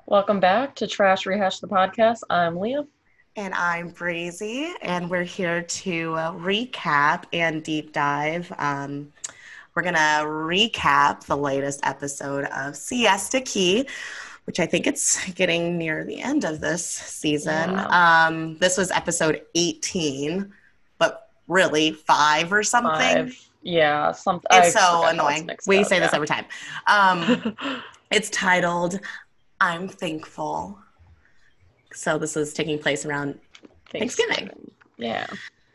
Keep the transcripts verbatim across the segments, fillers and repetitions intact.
Welcome back to Trash Rehash the podcast. I'm Leah. And I'm Breezy, and we're here to uh, recap and deep dive. Um, we're going to recap the latest episode of Siesta Key, which I think it's getting near the end of this season. Yeah. Um, this was episode eighteen, but really five or something. Five. Yeah, something. It's so annoying. We up, say yeah. this every time. Um, it's titled, I'm Thankful. So this is taking place around Thanksgiving. Thanksgiving. Yeah.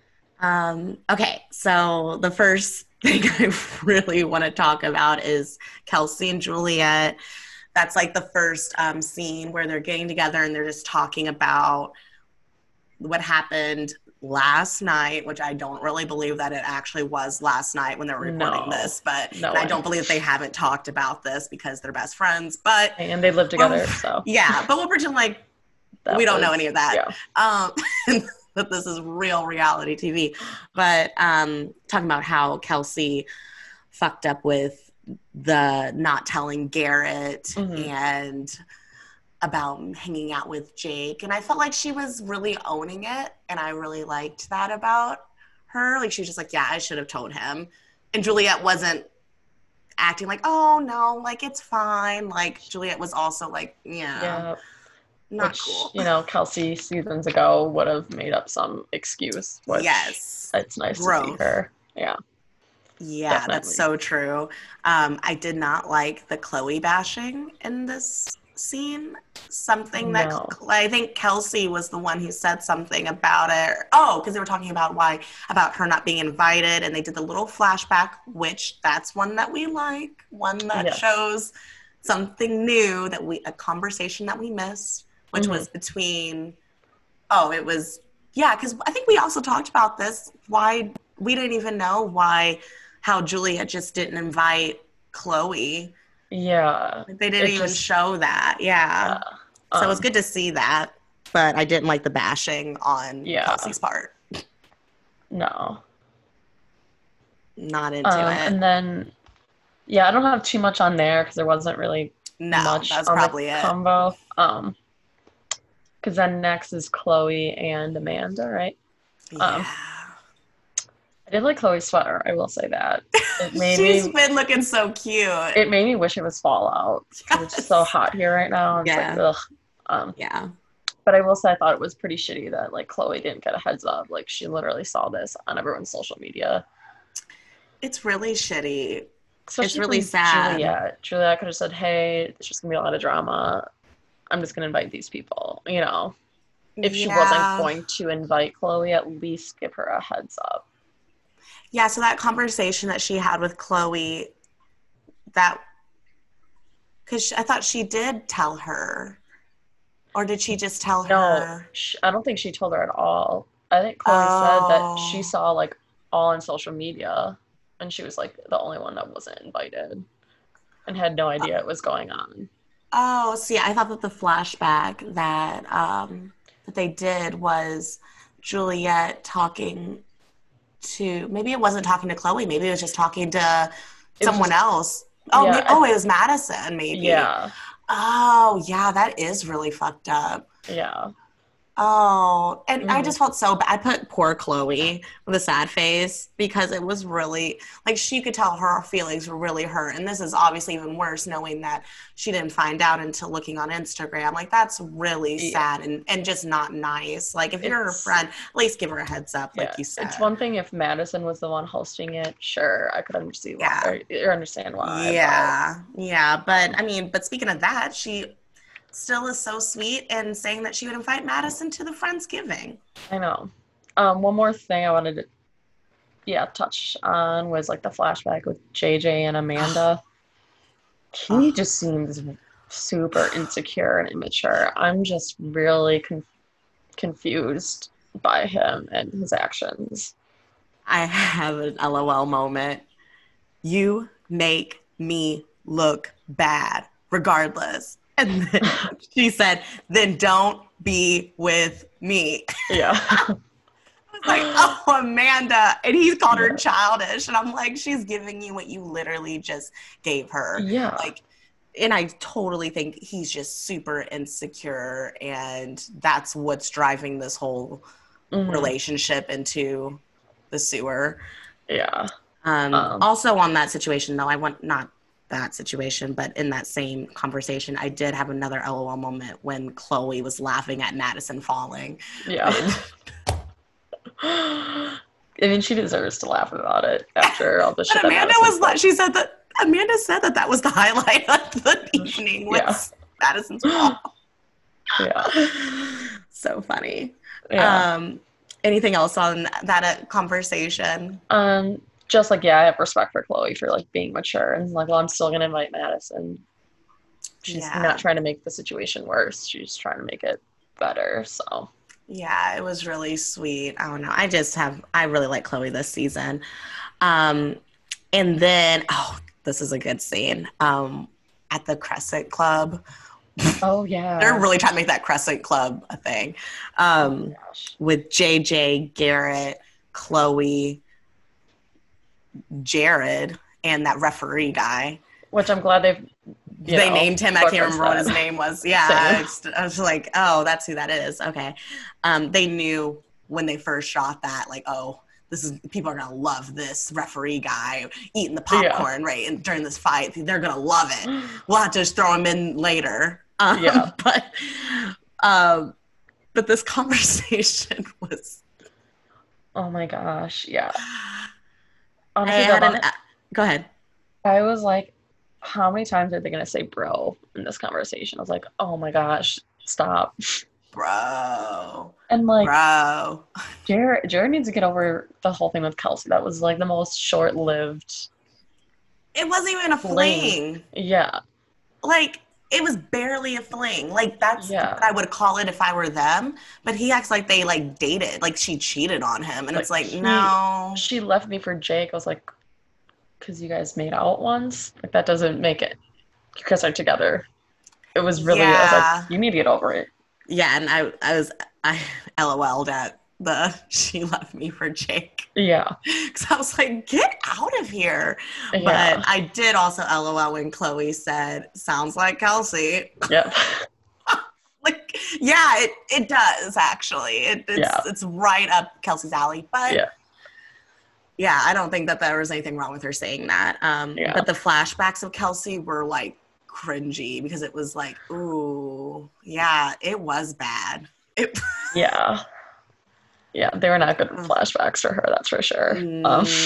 Um, okay, so the first thing I really want to talk about is Kelsey and Juliet. That's like the first um, scene where they're getting together and they're just talking about what happened last night, which I don't really believe that it actually was last night when they were recording no, this, but no I don't believe they haven't talked about this because they're best friends, but and they live together, well, so yeah, but we'll pretend like that we don't was, know any of that. Yeah. Um, that this is real reality T V. But um, talking about how Kelsey fucked up with the not telling Garrett mm-hmm. and about hanging out with Jake. And I felt like she was really owning it. And I really liked that about her. Like, she was just like, yeah, I should have told him. And Juliet wasn't acting like, oh, no, like, it's fine. Like, Juliet was also like, yeah. Yeah. Not which, cool. You know, Kelsey seasons ago would have made up some excuse. Which yes. It's nice Growth. to see her. Yeah. Yeah, Definitely. That's so true. Um, I did not like the Chloe bashing in this scene. Something that no. I think Kelsey was the one who said something about it. Oh, because they were talking about why, about her not being invited, and they did the little flashback, which that's one that we like, one that yes. shows something new, that we, a conversation that we missed, which mm-hmm. was between, oh, it was, yeah, because I think we also talked about this, why, we didn't even know why, how Juliet just didn't invite Chloe. Yeah. Like, they didn't even just, show that, yeah. yeah. Um, so it was good to see that, but I didn't like the bashing on yeah. Kelsey's part. No. Not into um, it. And then, yeah, I don't have too much on there because there wasn't really no, much that's on probably the it. combo. Um, because then next is Chloe and Amanda, right? Yeah. Um, I did like Chloe's sweater, I will say that. It made She's me, been looking so cute. It made me wish it was Fallout. Yes. It's so hot here right now. It's yeah. like, ugh. Um, yeah. But I will say I thought it was pretty shitty that, like, Chloe didn't get a heads up. Like, she literally saw this on everyone's social media. It's really shitty. Especially it's really sad. Juliet. Juliet could have said, hey, there's just going to be a lot of drama. I'm just going to invite these people, you know. If she yeah. wasn't going to invite Chloe, at least give her a heads up. Yeah, so that conversation that she had with Chloe, that, because I thought she did tell her, or did she just tell no, her? No, I don't think she told her at all. I think Chloe oh. said that she saw, like, all on social media, and she was, like, the only one that wasn't invited and had no idea what was going on. Oh, see, I thought that the flashback that um, that they did was Juliet talking to, maybe it wasn't talking to Chloe, maybe it was just talking to it someone just, else. Oh, yeah, maybe, oh, it was Madison, maybe. Yeah. Oh, yeah, that is really fucked up. Yeah. Oh, and mm-hmm. I just felt so bad. I put poor Chloe with a sad face because it was really, like, she could tell her feelings were really hurt. And this is obviously even worse knowing that she didn't find out until looking on Instagram. Like, that's really yeah. sad and, and just not nice. Like, if you're it's, her friend, at least give her a heads up, like yeah. you said. It's one thing if Madison was the one hosting it. Sure, I could understand why. Yeah. Or, or understand why. Yeah, but. yeah. But, I mean, but speaking of that, she still is so sweet and saying that she would invite Madison to the Friendsgiving. I know. Um, one more thing I wanted to, yeah, touch on was, like, the flashback with J J and Amanda. He oh. just seems super insecure and immature. I'm just really con- confused by him and his actions. I have an LOL moment. You make me look bad, regardless. And then she said, then don't be with me. Yeah. I was like, oh, Amanda. And he's called yeah. her childish. And I'm like, she's giving you what you literally just gave her. Yeah. Like, and I totally think he's just super insecure, and that's what's driving this whole mm-hmm. relationship into the sewer. Yeah. Um, um, also on that situation, though, I want not that situation, but in that same conversation, I did have another L O L moment when Chloe was laughing at Madison falling. Yeah. I mean, she deserves to laugh about it after all the shit. But Amanda was like, she said that Amanda said that that was the highlight of the evening was yeah. Madison's fall. Yeah. So funny. Yeah. Um, anything else on that conversation? Um, just like, yeah, I have respect for Chloe for like being mature and like, well, I'm still gonna invite Madison. She's yeah. not trying to make the situation worse. She's trying to make it better. So yeah, it was really sweet. I don't know. I just have I really like Chloe this season. Um, and then oh, this is a good scene. Um, at the Crescent Club. Oh yeah. They're really trying to make that Crescent Club a thing. Um, oh, with J J, Garrett, Chloe, Jared, and that referee guy. Which I'm glad they've they know, named him. I can't remember that. What his name was. Yeah. I was, I was like, oh, that's who that is. Okay. Um, they knew when they first shot that, like, oh, this is people are gonna love this referee guy eating the popcorn, yeah. right? And during this fight, they're gonna love it. We'll have to just throw him in later. Um, yeah. But, um, but this conversation was. Oh my gosh! Yeah. Honestly, an, uh, go ahead. I was like, how many times are they gonna say "bro" in this conversation? I was like, oh my gosh, stop, bro. And like, bro, Jared, Jared needs to get over the whole thing with Kelsey. That was like the most short-lived. It wasn't even a fling. fling. Yeah. Like, it was barely a fling. Like, that's yeah. what I would call it if I were them. But he acts like they, like, dated. Like, she cheated on him. And like, it's like, he, no. She left me for Jake. I was like, because you guys made out once? Like, that doesn't make it. You guys are together. It was really, yeah. I was like, you need to get over it. Yeah, and I, I was, I LOL'd at the, she left me for Jake. Yeah. Because I was like, get out of here. Yeah. But I did also LOL when Chloe said, sounds like Kelsey. Yeah. Like, yeah, it, it does, actually. It, it's, yeah. it's right up Kelsey's alley. But, yeah. yeah, I don't think that there was anything wrong with her saying that. Um, yeah. But the flashbacks of Kelsey were, like, cringy because it was like, ooh, yeah, it was bad. It- yeah. Yeah, they were not good flashbacks for her, that's for sure. Um,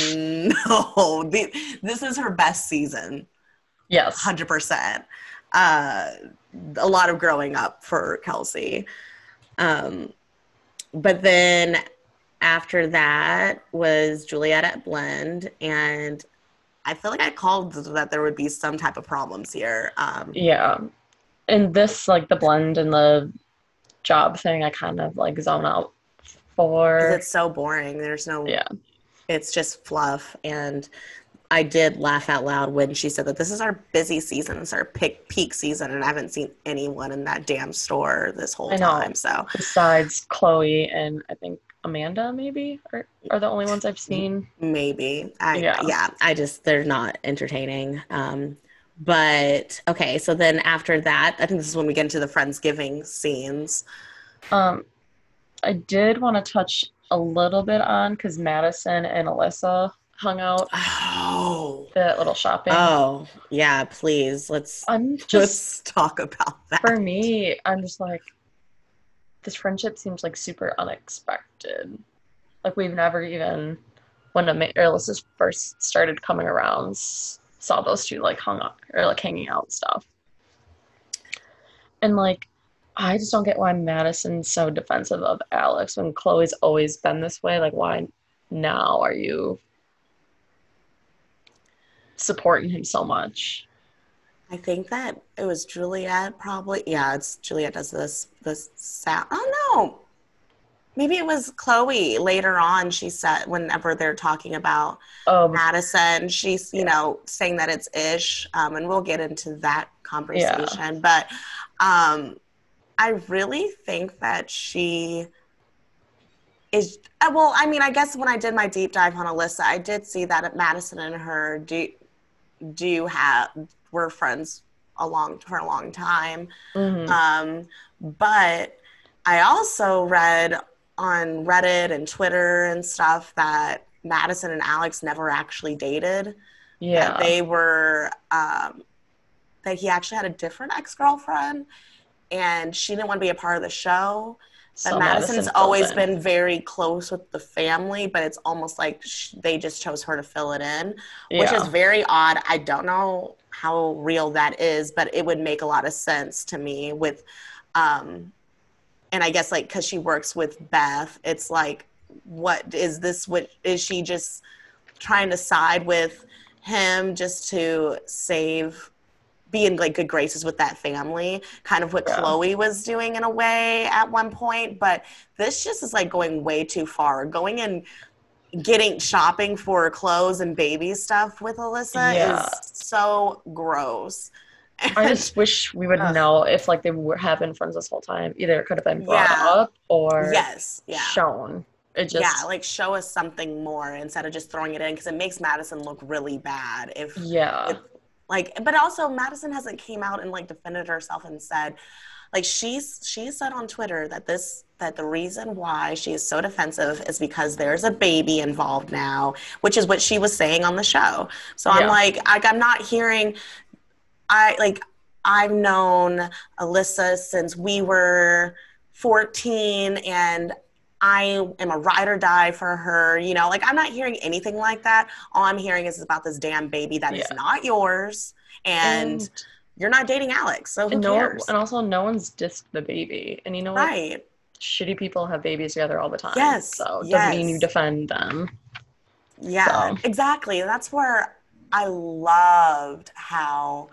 no, the, this is her best season. Yes. one hundred percent. Uh, a lot of growing up for Kelsey. Um, but then after that was Juliet at Blend, and I feel like I called that there would be some type of problems here. Um, yeah. And this, like, the Blend and the job thing, I kind of, like, zone out for. It's so boring. There's no, yeah. It's just fluff. And I did laugh out loud when she said that this is our busy season. It's our peak, peak season. And I haven't seen anyone in that damn store this whole I know. time. So besides Chloe and I think Amanda maybe are, are the only ones I've seen. Maybe. I, yeah. Yeah. I just, they're not entertaining. Um, but okay. So then after that, I think this is when we get into the Friendsgiving scenes. Um, I did want to touch a little bit on because Madison and Alyssa hung out. Oh, that little shopping. Oh, yeah. Please, let's. I'm just let's talk about that. For me, I'm just like, this friendship seems like super unexpected. Like we've never even, when Alyssa first started coming around, saw those two like hung up or like hanging out and stuff. And like. I just don't get why Madison's so defensive of Alex when Chloe's always been this way. Like, why now are you supporting him so much? I think that it was Juliet probably. Yeah, it's Juliet does this, this sound. Oh, no. Maybe it was Chloe later on. She said, whenever they're talking about um, Madison, she's, you yeah. know, saying that it's ish. Um, and we'll get into that conversation. Yeah. But, um, I really think that she is, well, I mean, I guess when I did my deep dive on Alyssa, I did see that Madison and her do, do have, were friends a long for a long time. Mm-hmm. Um, but I also read on Reddit and Twitter and stuff that Madison and Alex never actually dated. That Yeah. they were um, that he actually had a different ex-girlfriend, and she didn't want to be a part of the show. But So Madison's Madison filled always in. been very close with the family, but it's almost like sh- they just chose her to fill it in, which is Yeah. very odd. I don't know how real that is, but it would make a lot of sense to me with, um, and I guess like because she works with Beth, it's like, what is this? What is she just trying to side with him just to save? Be in like good graces with that family, kind of what Yeah. Chloe was doing in a way at one point. But this just is like going way too far. Going and getting shopping for clothes and baby stuff with Alyssa Yeah. is so gross. I And just wish we would ugh, know if like they were have been friends this whole time. Either it could have been brought yeah, up or yes, yeah. shown. It Yeah, just like show us something more instead of just throwing it in because it makes Madison look really bad if yeah. with like but also Madison hasn't came out and like defended herself and said like she's she said on Twitter that this that the reason why she is so defensive is because there's a baby involved now, which is what she was saying on the show. So I'm Yeah. like, like I'm not hearing I like I've known Alyssa since we were fourteen and I am a ride or die for her. You know, like I'm not hearing anything like that. All I'm hearing is about this damn baby that is Yeah. not yours and And you're not dating Alex. So who and no cares? and also no one's dissed the baby. And you know what? Right. Shitty people have babies together all the time. Yes. So it doesn't mean you Yes. defend them. Yeah, So exactly. That's where I loved how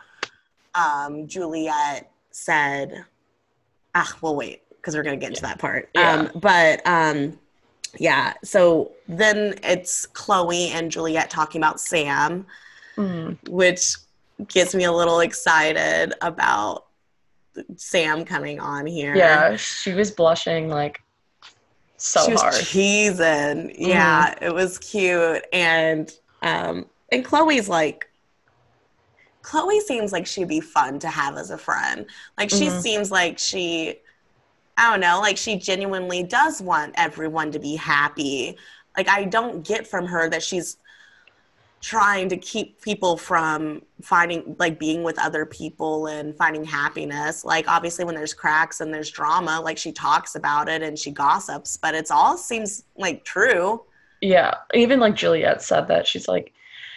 um, Juliet said, ah, we'll wait because we're going to get yeah. to that part. Yeah. Um, but um, yeah, so then it's Chloe and Juliet talking about Sam, Mm. which gets me a little excited about Sam coming on here. Yeah. She was blushing like so she was hard. cheesing. Yeah, mm-hmm. It was cute. And um, and Chloe's like, Chloe seems like she'd be fun to have as a friend. Like she mm-hmm. seems like she, I don't know, like she genuinely does want everyone to be happy. Like I don't get from her that she's trying to keep people from finding, like being with other people and finding happiness. Like obviously when there's cracks and there's drama, like she talks about it and she gossips, but it's all seems like true. Yeah. Even like Juliet said that she's like,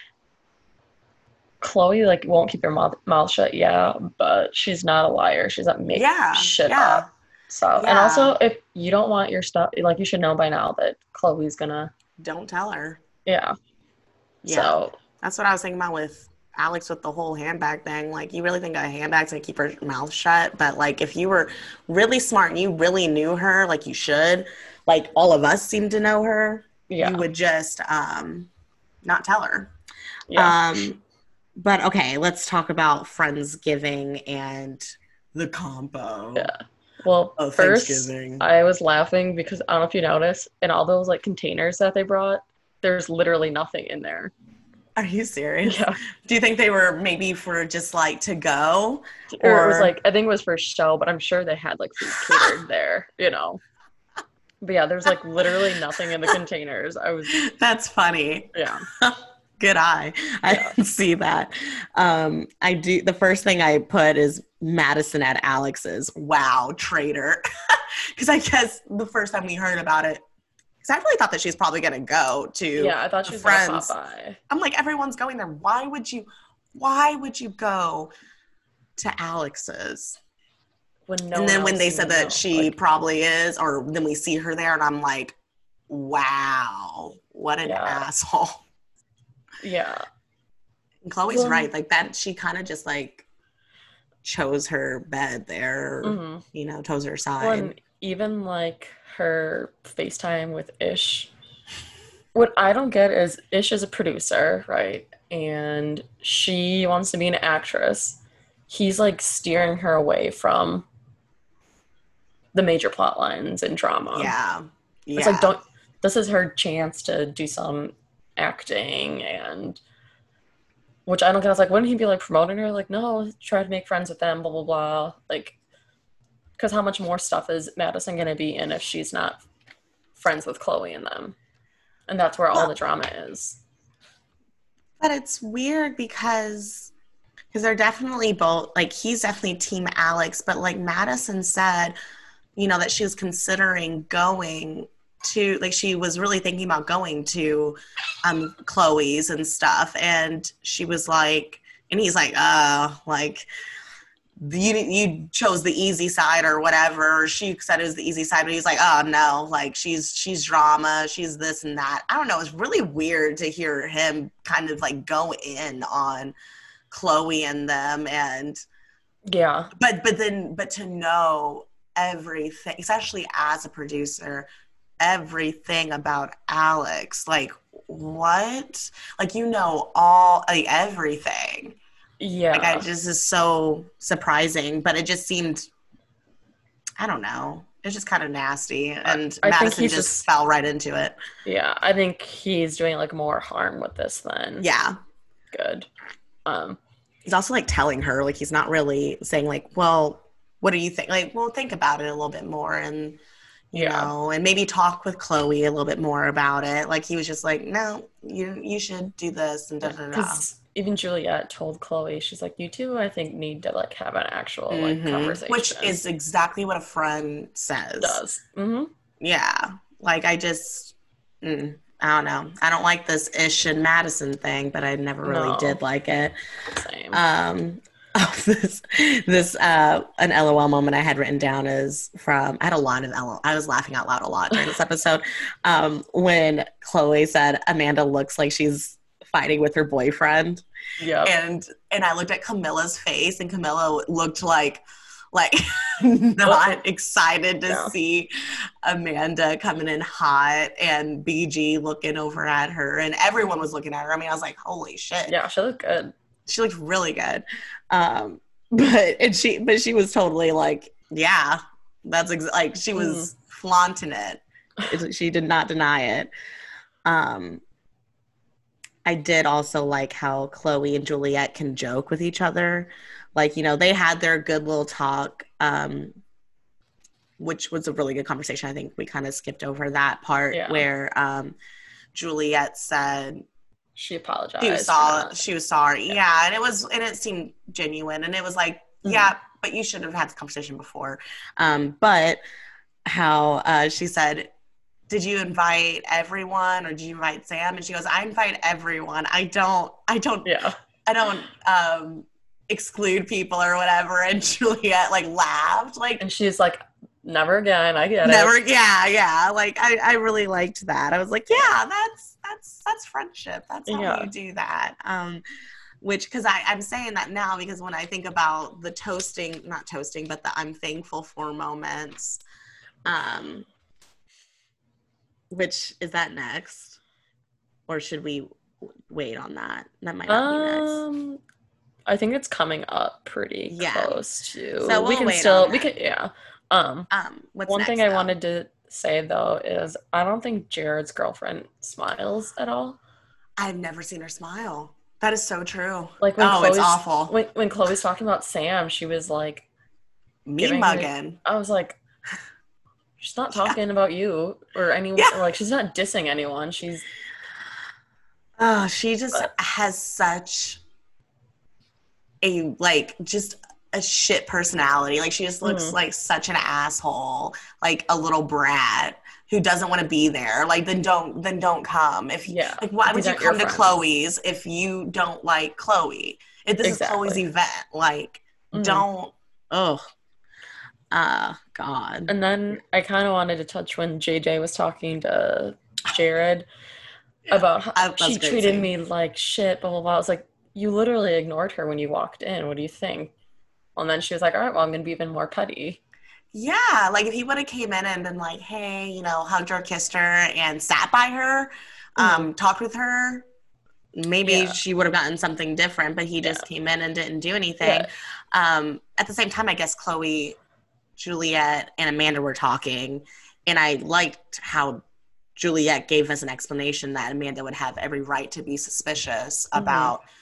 Chloe like won't keep her mouth, mouth shut, yeah, but she's not a liar. She's not making yeah, shit yeah. up. So, yeah. And also, if you don't want your stuff, like you should know by now that Chloe's gonna. Don't tell her. Yeah. Yeah. So that's what I was thinking about with Alex with the whole handbag thing. Like, you really think a handbag's gonna keep her mouth shut? But like, if you were really smart and you really knew her, like you should, like all of us seem to know her, yeah. you would just um, not tell her. Yeah. Um, but okay, let's talk about Friendsgiving and the combo. Yeah. Well, oh, first, I was laughing because I don't know if you noticed, in all those like containers that they brought, there's literally nothing in there. Are you serious? Yeah. Do you think they were maybe for just like to go? Or, or it was like, I think it was for show, but I'm sure they had like food catered there, you know. But yeah, there's like literally nothing in the containers. I was. That's funny. Yeah. Good eye. I yeah. didn't see that. Um, I do. The first thing I put is Madison at Alex's. Wow, traitor. Because I guess the first time we heard about it, because I really thought that she's probably going to go to yeah, I thought she was friends. Gonna pop by. I'm like, everyone's going there. Why would you? Why would you go to Alex's? When no and then when they said that know. she like, probably is, or then we see her there, and I'm like, wow, what an yeah. asshole. Yeah. And Chloe's well, right. Like that, she kind of just like chose her bed there, mm-hmm. you know, chose her side. Well, and even like her FaceTime with Ish. What I don't get is Ish is a producer, right? And she wants to be an actress. He's like steering her away from the major plot lines and drama. Yeah. Yeah. It's like, don't, this is her chance to do some acting and which I don't get. I was like, wouldn't he be like promoting her? Like, no, try to make friends with them, blah, blah, blah. Like, because how much more stuff is Madison going to be in if she's not friends with Chloe and them? And that's where all well, the drama is. But it's weird because because they're definitely both, like, he's definitely team Alex, but like Madison said, you know, that she was considering going to, like, she was really thinking about going to um Chloe's and stuff, and she was like, and he's like, uh like, you you chose the easy side or whatever. She said it was the easy side, but he's like, oh no, like, she's she's drama, she's this and that. I don't know, it's really weird to hear him kind of like go in on Chloe and them, and yeah, but but then but to know everything, especially as a producer, everything about Alex, like, what, like, you know, all, like, everything. yeah. Like, I just is so surprising, but it just seemed, I don't know, it's just kind of nasty, and I, I Madison think just, just fell right into it. Yeah, I think he's doing like more harm with this than Yeah, good. Um, he's also like telling her, like, he's not really saying like, well, what do you think? Like, well, think about it a little bit more, and you yeah. know, and maybe talk with Chloe a little bit more about it. Like, he was just like, no, you you should do this, and da da da. Because even Juliet told Chloe, she's like, you two, I think, need to like have an actual Mm-hmm. like conversation. Which is exactly what a friend says. Does. Mm-hmm. Yeah. Like, I just, mm, I don't know. I don't like this Ish and Madison thing, but I never really No. did like it. Same. Um, oh, this, this, uh, an LOL moment I had written down is from, I had a lot of LOL. I was laughing out loud a lot during this episode. Um, when Chloe said, Amanda looks like she's fighting with her boyfriend. Yeah. And, and I looked at Camilla's face, and Camilla looked like, like not excited to yeah. see Amanda coming in hot, and B G looking over at her, and everyone was looking at her. I mean, I was like, holy shit. Yeah, she looked good. She looked really good. Um, but and she but she was totally like, yeah, that's ex-, like, she was mm. flaunting it. She did not deny it. Um, I did also like how Chloe and Juliet can joke with each other. Like, you know, they had their good little talk, um, which was a really good conversation. I think we kind of skipped over that part yeah. where um, Juliet said she apologized. She was, saw, she was sorry. Yeah. yeah. And it was, and it seemed genuine. And it was like, mm-hmm. yeah, but you should have had the conversation before. Um, but how uh, she said, did you invite everyone, or did you invite Sam? And she goes, I invite everyone. I don't, I don't, yeah. I don't, um, exclude people or whatever. And Juliet like laughed, like, and she's like, never again. I get never, it. Yeah, yeah. Like, I, I really liked that. I was like, yeah, that's that's that's friendship. That's how yeah. you do that. Um, which, because I I'm saying that now because when I think about the toasting, not toasting, but the I'm thankful for moments. Um, which is that next, or should we wait on that? That might not um, be next. I think it's coming up pretty yeah. close to. So we'll we can wait still on we that. can yeah. Um, um what's one next, thing I though? wanted to say though is I don't think Jared's girlfriend smiles at all. I've never seen her smile. That is so true. Like when oh, Chloe's, it's awful. When when Chloe's talking about Sam, she was like mean mugging. I was like, she's not talking yeah. about you or anyone. Yeah. Or like she's not dissing anyone. She's oh, she just but, has such a like just a shit personality. Like, she just looks mm-hmm. like such an asshole, like a little brat who doesn't want to be there. Like, then don't then don't come. If yeah, like why would you come to Chloe's if you don't like Chloe? If this exactly. is Chloe's event, like mm-hmm. don't. Oh, uh, God. And then I kind of wanted to touch when J J was talking to Jared yeah. about how I, she treated scene. me like shit. Blah blah blah. I was like, you literally ignored her when you walked in. What do you think? And then she was like, all right, well, I'm going to be even more petty. Yeah, like if he would have came in and been like, hey, you know, hugged her, kissed her, and sat by her, um, mm. talked with her, maybe yeah. she would have gotten something different, but he just yeah. came in and didn't do anything. Yeah. Um, at the same time, I guess Chloe, Juliet, and Amanda were talking, and I liked how Juliet gave us an explanation that Amanda would have every right to be suspicious mm-hmm. about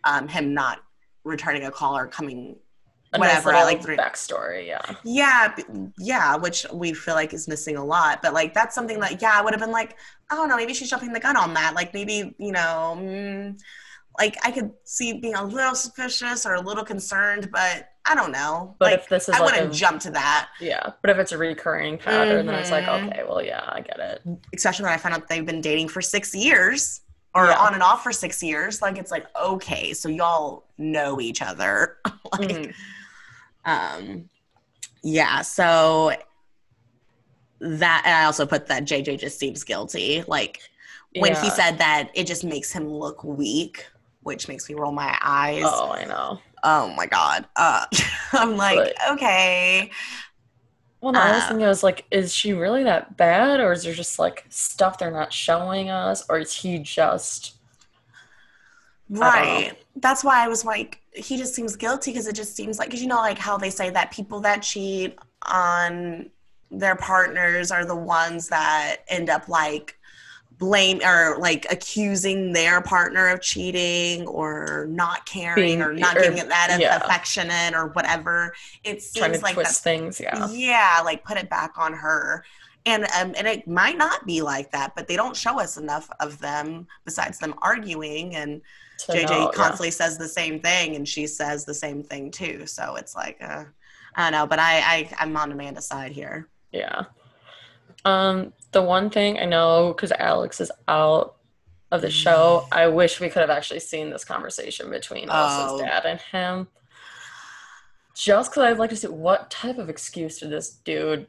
um, him not returning a call or coming, a whatever. Nice I like the backstory, yeah. Yeah, yeah, which we feel like is missing a lot. But like that's something that, yeah, I would have been like, I don't know, maybe she's jumping the gun on that. Like maybe, you know, mm, like I could see being a little suspicious or a little concerned, but I don't know. But like, if this is I like wouldn't a, jump to that. Yeah, but if it's a recurring pattern, mm-hmm. then it's like, Mm-hmm. okay, well, yeah, I get it. Especially when I found out they've been dating for six years or yeah. on and off for six years. Like, it's like, okay, so y'all know each other. like, mm. um, yeah, so that, and I also put that J J just seems guilty. Like, when yeah. he said that, it just makes him look weak, which makes me roll my eyes. Oh, I know. Oh my God. Uh, I'm like, but, okay. Well, no, uh, I was thinking, I was like, is she really that bad? Or is there just like stuff they're not showing us? Or is he just. Right. That's why I was like, he just seems guilty because it just seems like, because you know, like how they say that people that cheat on their partners are the ones that end up like, blame or like accusing their partner of cheating or not caring Being, or not or, giving it that yeah. affectionate or whatever. It seems Trying to like twist things, yeah. Yeah, like put it back on her. And um, and it might not be like that, but they don't show us enough of them besides them arguing. And to J J know, constantly yeah. says the same thing, and she says the same thing too. So it's like, uh, I don't know, but I, I I'm on Amanda's side here. Yeah. Um, the one thing I know, because Alex is out of the show, I wish we could have actually seen this conversation between Alyssa's oh. dad and him. Just because I'd like to see what type of excuse did this dude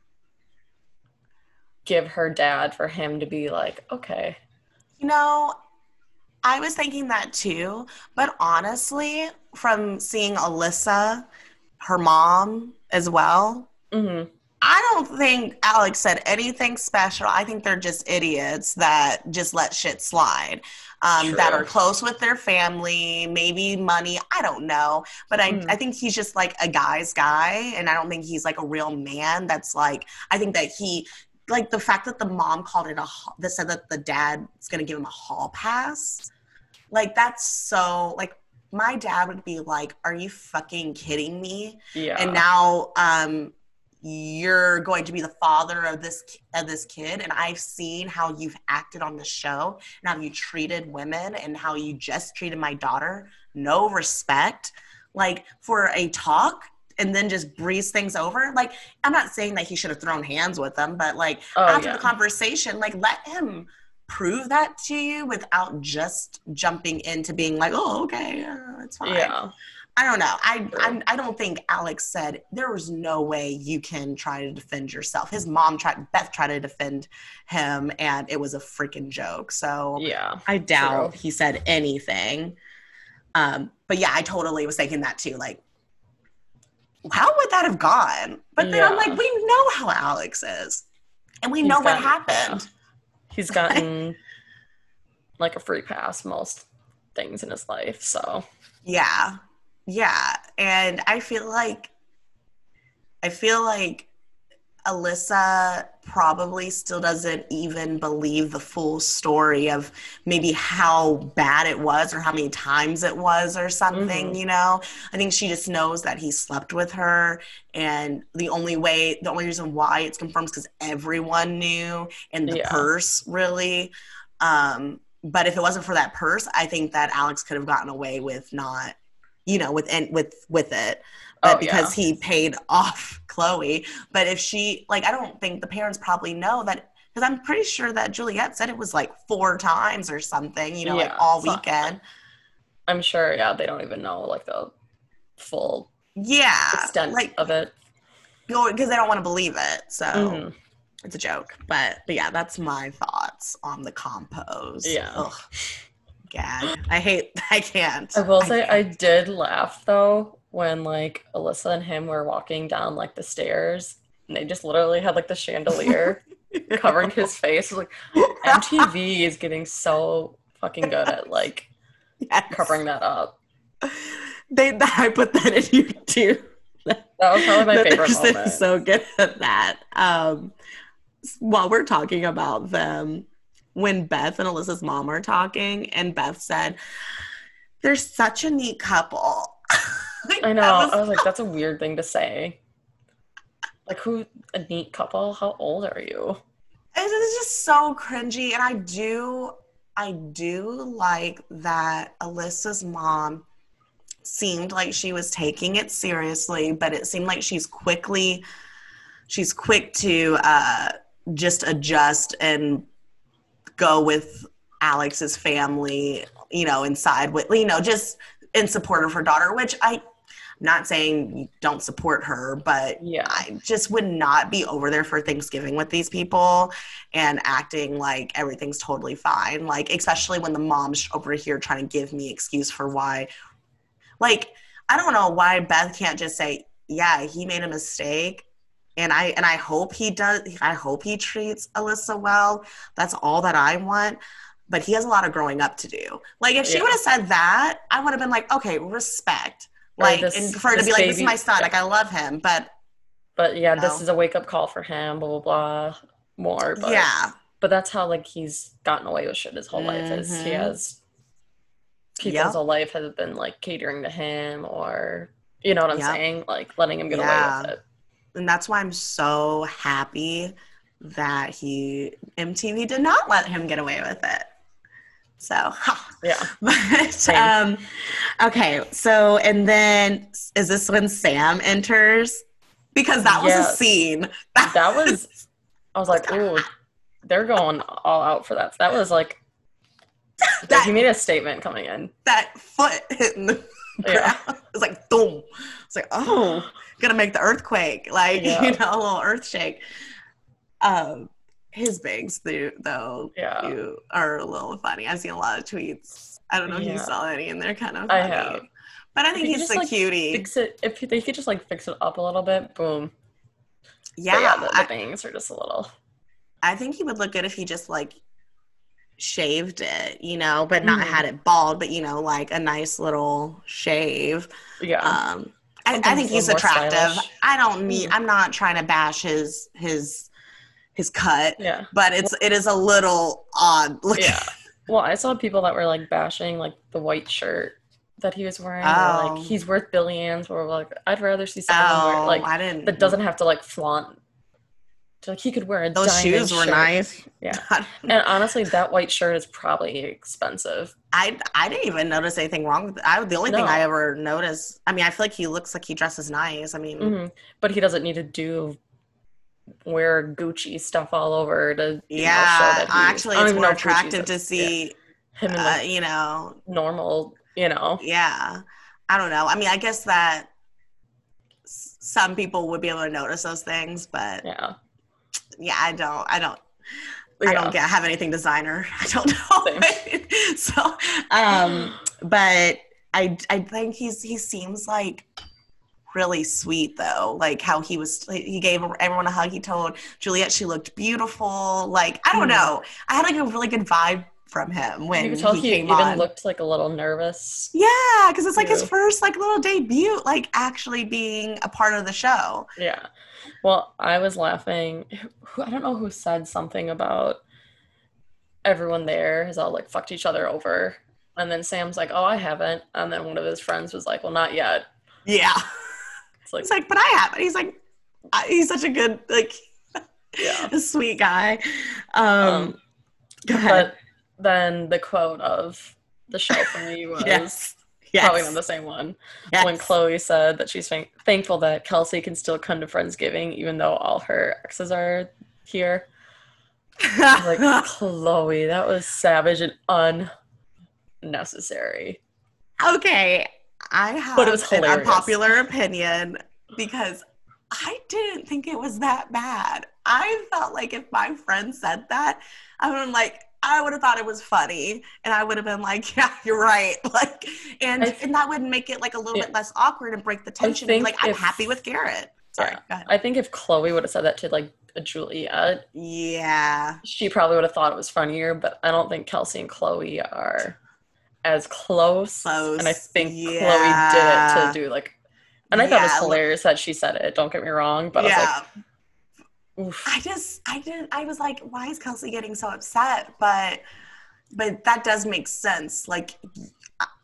give her dad for him to be like, okay. You know, I was thinking that too, but honestly, from seeing Alyssa, her mom as well, mm-hmm. I don't think Alex said anything special. I think they're just idiots that just let shit slide, um, that are close with their family, maybe money. I don't know. But I, mm. I think he's just like a guy's guy, and I don't think he's like a real man. That's like, I think that he, like the fact that the mom called it a, that said that the dad is going to give him a hall pass. Like, that's so, like, my dad would be like, are you fucking kidding me? Yeah. And now, um, you're going to be the father of this of this kid, and I've seen how you've acted on the show and how you treated women and how you just treated my daughter. No respect, like for a talk, and then just breeze things over. Like, I'm not saying that he should have thrown hands with them, but like oh, after yeah. the conversation, like let him prove that to you without just jumping into being like, oh, okay, uh, it's fine. Yeah. I don't know. I, I I don't think Alex said there was no way you can try to defend yourself. His mom tried, Beth tried to defend him, and it was a freaking joke. So yeah, I doubt true. he said anything. Um, but yeah, I totally was thinking that too. Like, how would that have gone? But then yeah. I'm like, we know how Alex is, and we He's know gotten, what happened. Yeah. He's gotten like a free pass most things in his life. So yeah. Yeah, and I feel like I feel like Alyssa probably still doesn't even believe the full story of maybe how bad it was or how many times it was or something, mm-hmm. you know? I think she just knows that he slept with her, and the only way, the only reason why it's confirmed is because everyone knew, and the yeah. purse really. Um, but if it wasn't for that purse, I think that Alex could have gotten away with not you know, with with with it, but oh, because yeah. he paid off Chloe. But if she, like, I don't think the parents probably know that, because I'm pretty sure that Juliette said it was like four times or something, you know, yeah, like all weekend. I'm sure, yeah, they don't even know like the full yeah extent like, of it. Because they don't want to believe it, so mm-hmm. it's a joke. But, but yeah, that's my thoughts on the compos. Yeah. Ugh. Gag. I hate, I can't. I will I say can't. I did laugh though when like Alyssa and him were walking down like the stairs, and they just literally had like the chandelier covering his face. Like M T V is getting so fucking good at like yes. covering that up. They, I put that in here too. That was probably my favorite moment. So good at that. Um, while we're talking about them, when Beth and Alyssa's mom are talking, and Beth said, they're such a neat couple. Like, I know. Was... I was like, that's a weird thing to say. Like, who, a neat couple? How old are you? It's just so cringy. And I do, I do like that Alyssa's mom seemed like she was taking it seriously, but it seemed like she's quickly, she's quick to uh, just adjust and go with Alex's family, you know, inside with, you know, just in support of her daughter, which I, I'm not saying you don't support her, but yeah. I just would not be over there for Thanksgiving with these people and acting like everything's totally fine. Like, especially when the mom's over here trying to give me excuse for why. Like, I don't know why Beth can't just say, yeah, he made a mistake. And I and I hope he does. I hope he treats Alyssa well. That's all that I want. But he has a lot of growing up to do. Like, if she yeah. would have said that, I would have been like, okay, respect. Like, this, and for her to be like, baby, this is my son. Yeah. Like, I love him. But, but yeah, you know. This is a wake up call for him. Blah blah blah. More. But, yeah. But that's how like he's gotten away with shit his whole mm-hmm. life. Is he has people yep. his whole life has been like catering to him, or you know what I'm yep. saying, like letting him get yeah. away with it. And that's why I'm so happy that he M T V did not let him get away with it. So, huh. yeah. But, um, okay. So, and then is this when Sam enters? Because that was yes. a scene. That, that was, I was like, ooh, they're going all out for that. That was like, that, he made a statement coming in. That foot hitting the yeah. ground. It was like, boom. It's like, oh, gonna make the earthquake. Like, yeah. you know, a little earth shake. Um, his bangs, though, yeah. you are a little funny. I've seen a lot of tweets. I don't know yeah. if you saw any, and they're kind of funny. I have. But I think he's just, the like, cutie. Fix it, if they could just, like, fix it up a little bit, boom. Yeah. Yeah, the, the I, bangs are just a little. I think he would look good if he just, like, shaved it, you know, but not mm-hmm. had it bald, but, you know, like a nice little shave. Yeah. Um, I, I think he's attractive. I don't need, mm-hmm. I'm not trying to bash his, his, his cut, yeah. but it's it is a little odd looking. Yeah. Well, I saw people that were like bashing like the white shirt that he was wearing. Oh. Like he's worth billions. Or like I'd rather see someone oh, wear like I didn't. that doesn't have to like flaunt. Like he could wear a those shoes were shirt. nice. Yeah. And honestly, that white shirt is probably expensive. I I didn't even notice anything wrong with it. I the only no. thing I ever noticed. I mean, I feel like he looks like he dresses nice. I mean, mm-hmm. but he doesn't need to do. Wear Gucci stuff all over to yeah know, show that actually it's more attractive to see yeah. him in uh, the you know normal you know yeah I don't know I mean I guess that s- some people would be able to notice those things, but yeah yeah I don't I don't yeah. I don't get have anything designer. I don't know. so um but I I think he's he seems like really sweet though, like how he was he gave everyone a hug. He told Juliette she looked beautiful. Like I don't know, I had like a really good vibe from him when you could tell he, he came even on. Looked like a little nervous. Yeah, because it's like his first like little debut, like actually being a part of the show. Yeah. Well, I was laughing. Who I don't know who said something about everyone there has all like fucked each other over, and then Sam's like, "Oh, I haven't," and then one of his friends was like, "Well, not yet." Yeah. It's like, he's like, but I have it. He's like, he's such a good, like, yeah, a sweet guy. Um, um, go ahead. But then the quote of the show for me was yes. Yes. probably not the same one. Yes. When Chloe said that she's thank- thankful that Kelsey can still come to Friendsgiving even though all her exes are here. I was like, Chloe, that was savage and unnecessary. Okay. I have but it was an unpopular opinion because I didn't think it was that bad. I felt like if my friend said that, I would have been like, I would have thought it was funny, and I would have been like, yeah, you're right. Like, and th- and that would make it like a little yeah. bit less awkward and break the tension. Be like, I'm if, happy with Garrett. Sorry, yeah. go ahead. I think if Chloe would have said that to like a Juliette, yeah, she probably would have thought it was funnier. But I don't think Kelsey and Chloe are as close, close. And I think yeah. Chloe did it to do like, and I yeah, thought it was hilarious that she said it. Don't get me wrong, but yeah. I was like, oof. I just, I didn't, I was like, why is Kelsey getting so upset? But, but that does make sense. Like,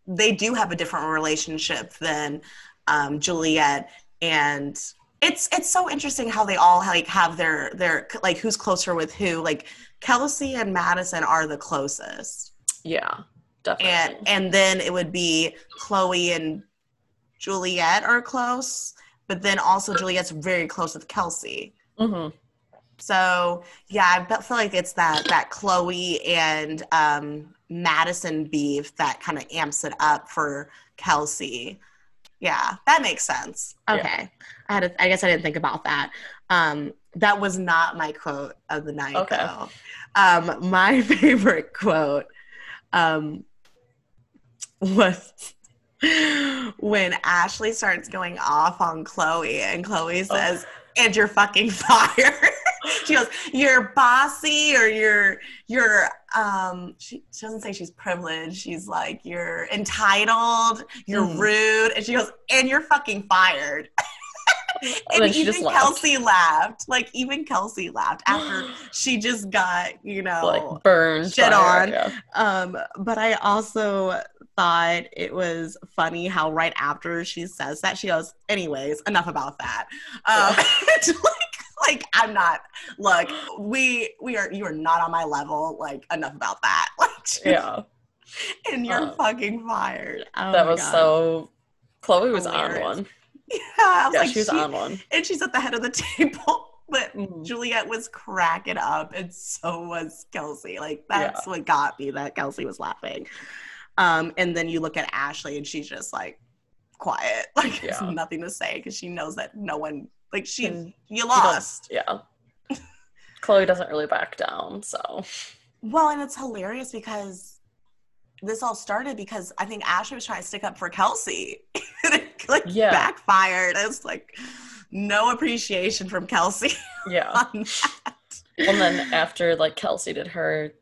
they do have a different relationship than um, Juliet, and it's it's so interesting how they all like have their their like who's closer with who. Like Kelsey and Madison are the closest. Yeah, definitely. And and then it would be Chloe and Juliet are close, but then also Juliet's very close with Kelsey. Mm-hmm. So yeah, I feel like it's that that Chloe and um, Madison beef that kind of amps it up for Kelsey. Yeah, that makes sense. Okay, yeah. I had. A, I guess I didn't think about that. Um, that was not my quote of the night. Okay. Though. Um, my favorite quote um, was when Ashley starts going off on Chloe, and Chloe says, oh. "And you're fucking fired." She goes, "You're bossy, or you're you're." Um, she, she doesn't say she's privileged. She's like, "You're entitled. You're mm. rude," and she goes, "And you're fucking fired." and, and even Kelsey laughed. laughed. Like even Kelsey laughed after she just got you know like burned shit on. Yeah. Um, but I also thought it was funny how right after she says that she goes, "Anyways, enough about that." Um, yeah. like, Like, I'm not, look, we, we are, you are not on my level. Like, enough about that. Like, just, yeah. And you're um, fucking fired. Oh that was God. So, Chloe was Hilarious. on one. Yeah, I was yeah, like, she was she, on one. And she's at the head of the table. But mm-hmm. Juliet was cracking up, and so was Kelsey. Like, that's yeah. what got me, that Kelsey was laughing. Um, and then you look at Ashley, and she's just, like, quiet. Like, yeah. there's nothing to say, because she knows that no one... Like, she, and you lost. You yeah. Chloe doesn't really back down, so. Well, and it's hilarious because this all started because I think Ashley was trying to stick up for Kelsey. And it, like, yeah. backfired. It's like, no appreciation from Kelsey. Yeah. On that. And then after, like, Kelsey did her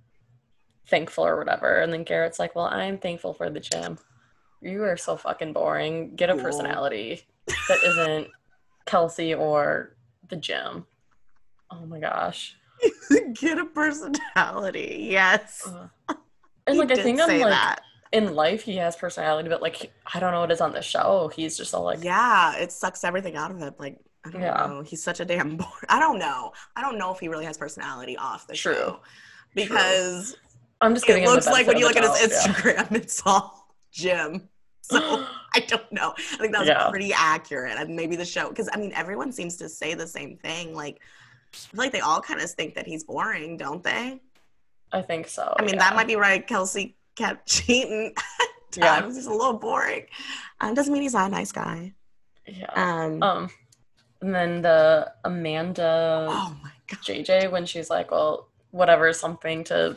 thankful or whatever, and then Garrett's like, well, I'm thankful for the gym. You are so fucking boring. Get a cool. personality that isn't Kelsey or the gym. Oh my gosh. Get a personality. Yes. Uh, and like I think I'm like that. In life he has personality, but like I don't know what is on the show. He's just all like yeah, it sucks everything out of him. Like I don't yeah. know. He's such a damn boring. I don't know. I don't know if he really has personality off the True. show because True. I'm just giving it him looks the like when you look doubt, at his Instagram, yeah. it's all gym. So I don't know. I think that was yeah. pretty accurate. And maybe the show, because I mean, everyone seems to say the same thing. Like, I feel like they all kind of think that he's boring, don't they? I think so. I mean, yeah. that might be right. Kelsey kept cheating. Yeah, he's a little boring. Um, doesn't mean he's not a nice guy. Yeah. Um. um and then the Amanda. Oh my God. J J when she's like, well, whatever, something to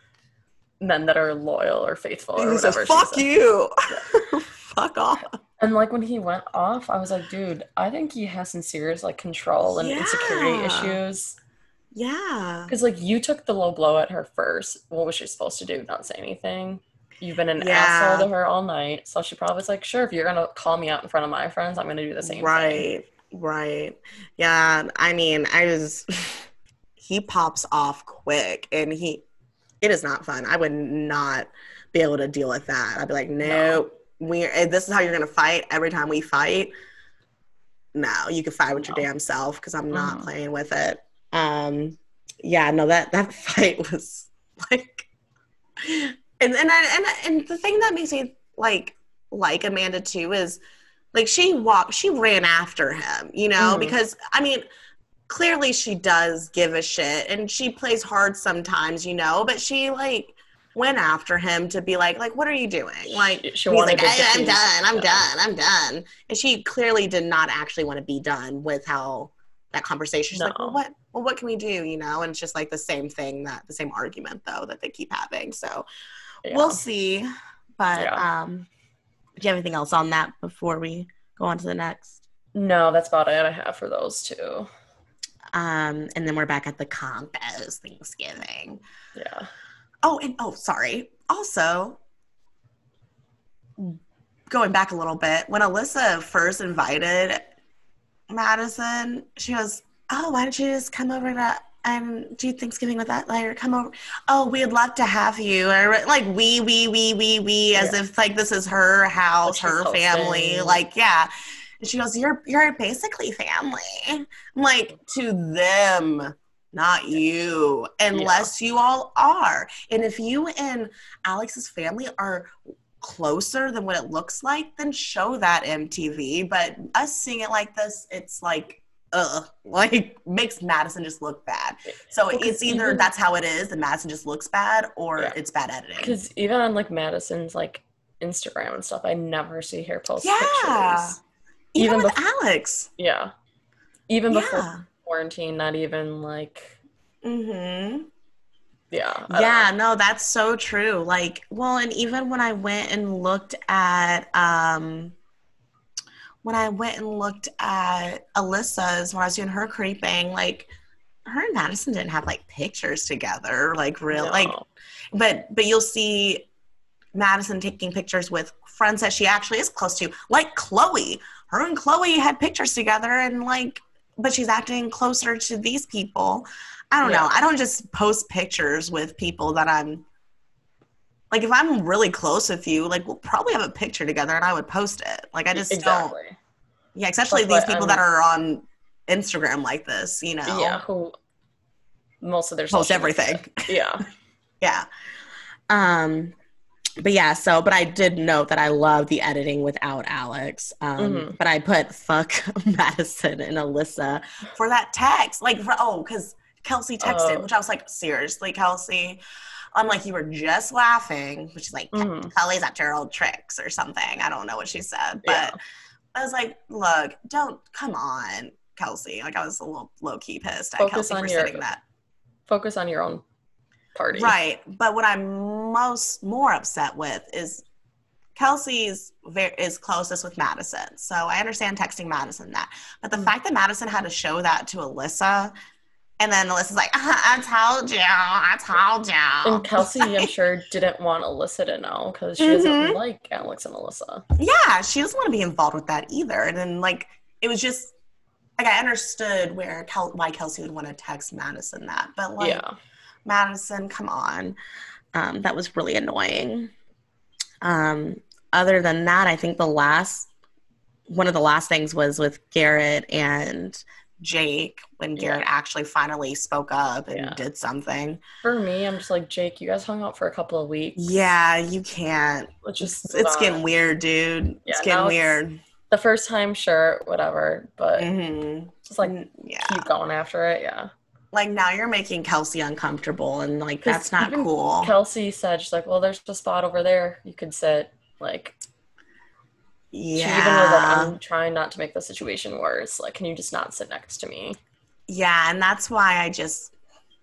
men that are loyal or faithful or he whatever. Says, Fuck you. Yeah. Fuck off. And like when he went off, I was like, dude, I think he has some serious like control and yeah. insecurity issues. Yeah. Because like you took the low blow at her first. What was she supposed to do? Not say anything? You've been an yeah. asshole to her all night. So she probably was like, sure, if you're going to call me out in front of my friends, I'm going to do the same right. thing. Right. Right. Yeah. I mean, I was, he pops off quick and he, it is not fun. I would not be able to deal with that. I'd be like, no, no. we this is how you're going to fight every time we fight. No, you can fight with no. your damn self because I'm not mm. playing with it. Um, yeah, no, that, that fight was like, and and, I, and and the thing that makes me like like Amanda too is like she walked, she ran after him, you know, mm. because I mean, clearly she does give a shit and she plays hard sometimes, you know, but she like went after him to be like, like, what are you doing? Like, she, she he's like, hey, I'm done, I'm yeah. done, I'm done. And she clearly did not actually want to be done with how that conversation. She's no. like, well, what, well, what can we do? You know? And it's just like the same thing that the same argument though, that they keep having. So yeah. we'll see. But yeah. um, do you have anything else on that before we go on to the next? No, that's about it I have for those two. Um, and then we're back at the Campos Thanksgiving. Yeah. Oh, and oh, sorry. Also, going back a little bit, when Alyssa first invited Madison, she goes, "Oh, why don't you just come over to and do Thanksgiving with that later. Come over. Oh, we'd love to have you. Or like we, we, we, we, we, as yeah. if like this is her house, her hosting. Family. Like, yeah. And she goes, you're, you're basically family. I'm like, to them, not you, unless yeah. you all are. And if you and Alex's family are closer than what it looks like, then show that M T V. But us seeing it like this, it's like, ugh, like makes Madison just look bad. So well, it's either even, that's how it is and Madison just looks bad, or yeah. it's bad editing. Because even on like Madison's like Instagram and stuff, I never see her post yeah. pictures. Even, even with before, Alex. Yeah. Even yeah. before quarantine, not even like mm-hmm. Yeah. Yeah, no, that's so true. Like, well, and even when I went and looked at um when I went and looked at Alyssa's, when I was doing her creeping, like, her and Madison didn't have, like, pictures together, like, real, no. like, but, but you'll see Madison taking pictures with friends that she actually is close to, like Chloe. Her and Chloe had pictures together, and, like, but she's acting closer to these people. I don't yeah. know. I don't just post pictures with people that I'm, like, if I'm really close with you, like, we'll probably have a picture together and I would post it. Like, I just exactly. don't. Yeah, especially That's these people that are on Instagram like this, you know. Yeah, who most of their post everything. Media. Yeah. yeah. Um, but yeah, so, but I did note that I love the editing without Alex. Um, mm-hmm. But I put fuck Madison and Alyssa for that text. Like, for, oh, because Kelsey texted, uh, which I was like, seriously, Kelsey? I'm like, you were just laughing. But she's like, mm-hmm. Kelly's at your old tricks or something. I don't know what she said. But yeah. I was like, look, don't, come on, Kelsey. Like, I was a little low-key pissed at Kelsey for saying that. Focus on your own party. Right. But what I'm most more upset with is Kelsey's very, is closest with Madison. So I understand texting Madison that. But the mm-hmm. fact that Madison had to show that to Alyssa, and then Alyssa's like, I told you, I told you. And Kelsey, I'm sure, didn't want Alyssa to know because she mm-hmm. doesn't like Alex and Alyssa. Yeah, she doesn't want to be involved with that either. And then, like, it was just, like, I understood where Kel- why Kelsey would want to text Madison that. But, like, yeah. Madison, come on. Um, that was really annoying. Um, other than that, I think the last, one of the last things was with Garrett and Jake, when Garrett yeah. actually finally spoke up and yeah. did something. For me, I'm just like, Jake, you guys hung out for a couple of weeks. Yeah, you can't. Let's just it's, it's getting weird, dude. Yeah, it's getting weird. It's the first time, sure, whatever, but mm-hmm. just like yeah. keep going after it, yeah. Like, now you're making Kelsey uncomfortable, and like that's not cool. Kelsey said, she's like, well, there's a spot over there you could sit. Like, yeah. She even was like, I'm trying not to make the situation worse. Like, can you just not sit next to me? Yeah, and that's why I just,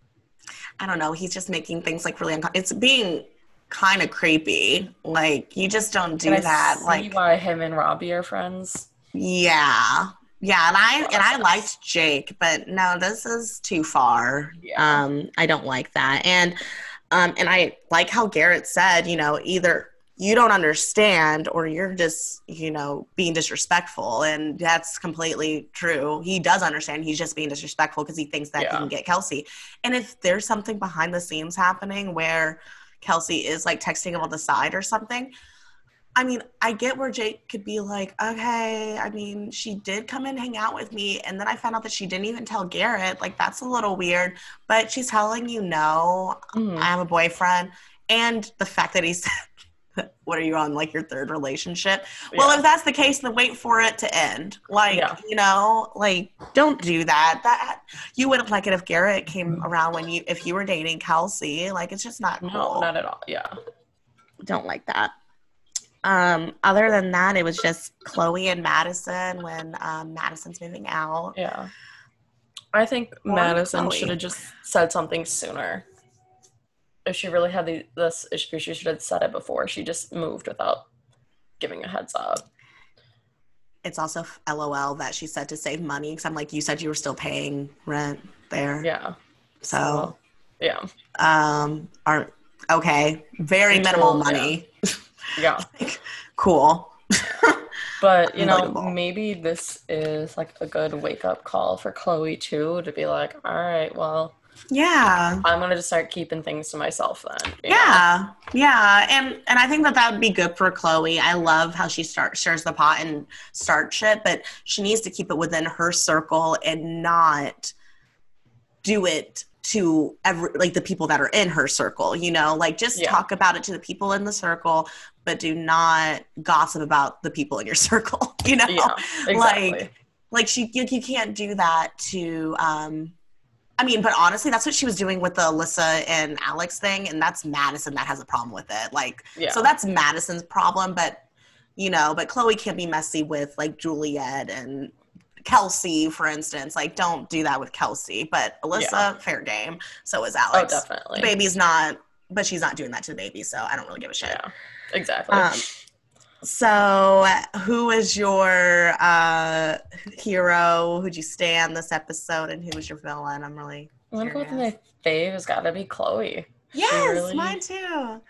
I don't know. He's just making things like really uncomfortable. It's being kind of creepy. Like, you just don't do can that. I see like, why him and Robbie are friends. Yeah, yeah, and I and I liked Jake, but no, this is too far. Yeah. Um, I don't like that, and um, and I like how Garrett said, you know, either you don't understand or you're just, you know, being disrespectful. And that's completely true. He does understand. He's just being disrespectful because he thinks that yeah. he can get Kelsey. And if there's something behind the scenes happening where Kelsey is like texting him on the side or something, I mean, I get where Jake could be like, okay, I mean, she did come and hang out with me. And then I found out that she didn't even tell Garrett. Like, that's a little weird. But she's telling you, no, mm-hmm. I have a boyfriend. And the fact that he's what are you on, like, your third relationship? Yeah. Well, if that's the case, then wait for it to end. Like, yeah. you know, like, don't do that. That you wouldn't like it if Garrett came around when you, if you were dating Kelsey. Like, it's just not cool. No, not at all. Yeah. Don't like that. Um, other than that, it was just Chloe and Madison when um, Madison's moving out. Yeah. I think or Madison should have just said something sooner. If she really had the, this issue, she should have said it before. She just moved without giving a heads up. It's also LOL that she said to save money, because I'm like, you said you were still paying rent there. Yeah. So, well, yeah. Um. Are okay. Very Until, minimal money. Yeah. yeah. Like, cool. But, you know, maybe this is like a good wake up call for Chloe too, to be like, all right, well, Yeah. I'm gonna just start keeping things to myself then. Yeah, know? yeah, and and I think that that would be good for Chloe. I love how she start stirs the pot and starts shit, but she needs to keep it within her circle and not do it to every like the people that are in her circle. You know, like just yeah. talk about it to the people in the circle, but do not gossip about the people in your circle. You know, yeah, exactly. like like she you, you can't do that to. Um, I mean, but honestly, that's what she was doing with the Alyssa and Alex thing, and that's Madison that has a problem with it. Like, yeah. so that's Madison's problem, but, you know, but Chloe can't be messy with, like, Juliet and Kelsey, for instance. Like, don't do that with Kelsey. But Alyssa, yeah. fair game. So is Alex. Oh, definitely. The baby's not, but she's not doing that to the baby, so I don't really give a shit. Yeah, exactly. Um, So, who is your uh, hero? Who'd you stand this episode, and who was your villain? I'm really. I'm gonna go with my fave. Has got to be Chloe. Yes, really, mine too.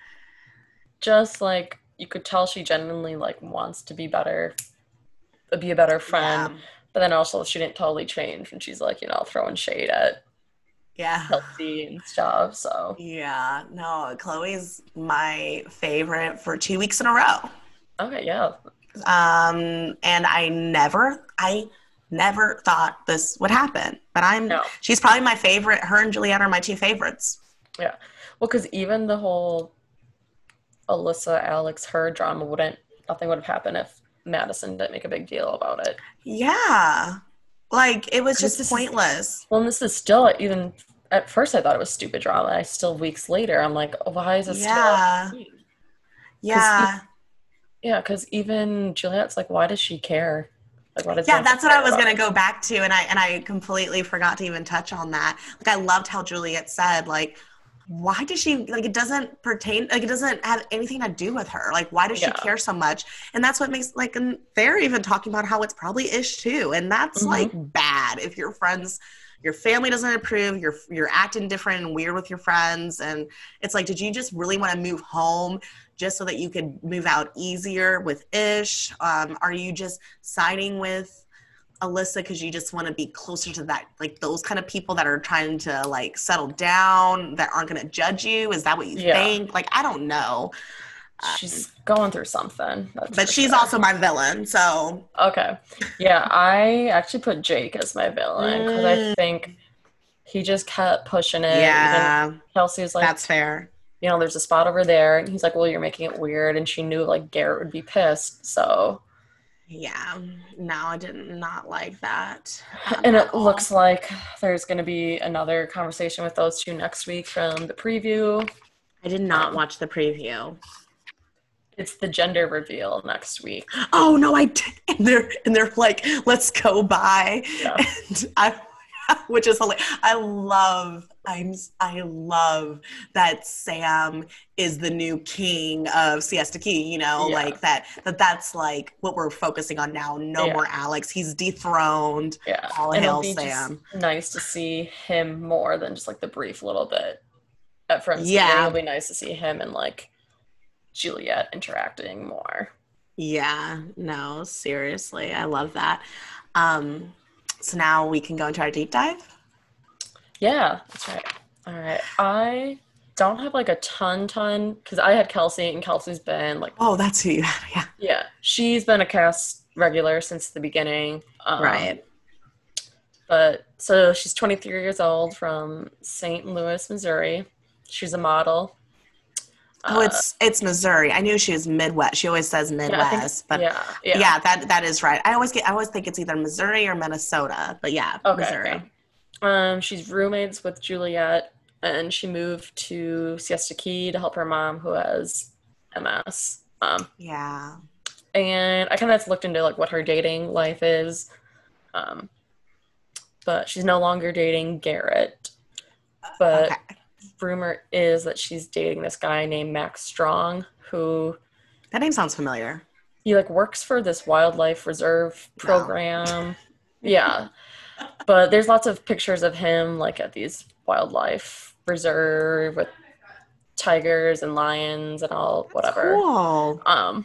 Just like you could tell, she genuinely like wants to be better, be a better friend. Yeah. But then also, she didn't totally change, and she's like, you know, throwing shade at. Yeah. Kelsey and stuff. So. Yeah. No, Chloe's my favorite for two weeks in a row. Okay, yeah. Um, and I never, I never thought this would happen. But I'm, no. she's probably my favorite. Her and Juliet are my two favorites. Yeah. Well, because even the whole Alyssa, Alex, her drama wouldn't, nothing would have happened if Madison didn't make a big deal about it. Yeah. Like, it was just pointless. Is, well, and this is still, even, at first I thought it was stupid drama. I still, weeks later, I'm like, oh, why is this yeah. still? Yeah. Yeah, because even Juliet's like, why does she care? Like, why does yeah, that's what I was going to go back to, and I and I completely forgot to even touch on that. Like, I loved how Juliet said, like, why does she, like, it doesn't pertain, like, it doesn't have anything to do with her. Like, why does yeah. she care so much? And that's what makes, like, and they're even talking about how it's probably ish, too. And that's, mm-hmm. like, bad if your friends, your family doesn't approve, you're, you're acting different and weird with your friends. And it's like, did you just really want to move home just so that you could move out easier with Ish? Um, are you just siding with Alyssa because you just want to be closer to that, like those kind of people that are trying to like settle down, that aren't going to judge you? Is that what you yeah. think? Like, I don't know. She's um, going through something. But she's sure. also my villain, so. Okay. Yeah, I actually put Jake as my villain because mm. I think he just kept pushing it. Yeah. Even Kelsey was like, that's fair. You know, there's a spot over there. And he's like, well, you're making it weird. And she knew, like, Garrett would be pissed. So. Yeah. No, I did not like that. And it all. looks like there's going to be another conversation with those two next week from the preview. I did not watch the preview. It's the gender reveal next week. Oh, no, I did. And they're, and they're like, let's go by. Yeah. And I which is hilarious. I love, I'm, I love that Sam is the new king of Siesta Key, you know, yeah. like that, that that's like what we're focusing on now. No yeah. more Alex. He's dethroned. Yeah. All and hail Sam. Nice to see him more than just like the brief little bit at first. Yeah. It'll be nice to see him and like Juliet interacting more. Yeah. No, seriously. I love that. Um, So now we can go into our deep dive? Yeah, that's right. All right. I don't have like a ton, ton, because I had Kelsey, and Kelsey's been like... Oh, that's who you had, yeah. Yeah. She's been a cast regular since the beginning. Um, right. But, so she's twenty-three years old from Saint Louis, Missouri. She's a model. Oh, it's it's Missouri. I knew she was Midwest. She always says Midwest, yeah, think, but yeah, yeah, yeah, that that is right. I always get I always think it's either Missouri or Minnesota, but yeah, okay, Missouri. Okay. Um, she's roommates with Juliet, and she moved to Siesta Key to help her mom, who has M S. Um, yeah, and I kind of looked into like what her dating life is, um, but she's no longer dating Garrett, but. Okay. Rumor is that she's dating this guy named Max Strong, who that name sounds familiar. He like works for this wildlife reserve program. No. Yeah. But there's lots of pictures of him like at these wildlife reserve with tigers and lions and all whatever. That's cool. Um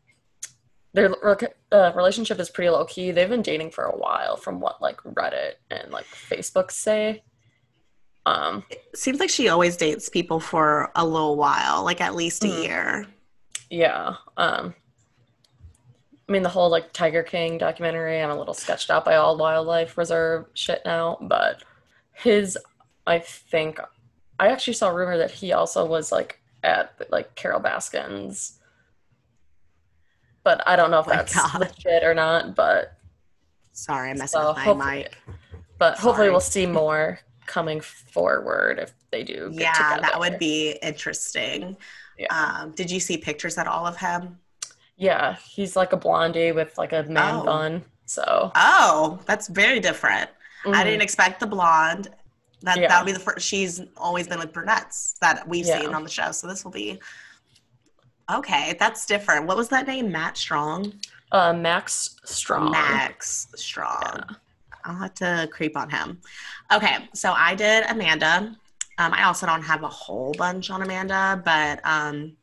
their uh, relationship is pretty low key. They've been dating for a while from what like Reddit and like Facebook say. Um, It seems like she always dates people for a little while, like at least a mm, year. yeah. Um, I mean, the whole like Tiger King documentary, I'm a little sketched out by all wildlife reserve shit now, but his, I think, I actually saw a rumor that he also was like at like Carol Baskin's, but I don't know if Oh my that's God. legit or not, but Sorry, I'm messing so with my hopefully, mic. but hopefully we'll Sorry. see more coming forward if they do get Yeah, that would together. be interesting. Yeah. Um, did you see pictures at all of him? Yeah, he's like a blondie with like a man Oh, bun. So, oh, that's very different. I mhm. didn't expect the blonde. That that would Yeah, be the first. She's always been with brunettes that we've seen yeah. on the show, so this will be okay. That's different. What was that name? Matt Strong. Uh, Max Strong. Max Strong. Yeah. I'll have to creep on him. Okay, so I did Amanda. Um, I also don't have a whole bunch on Amanda, but um,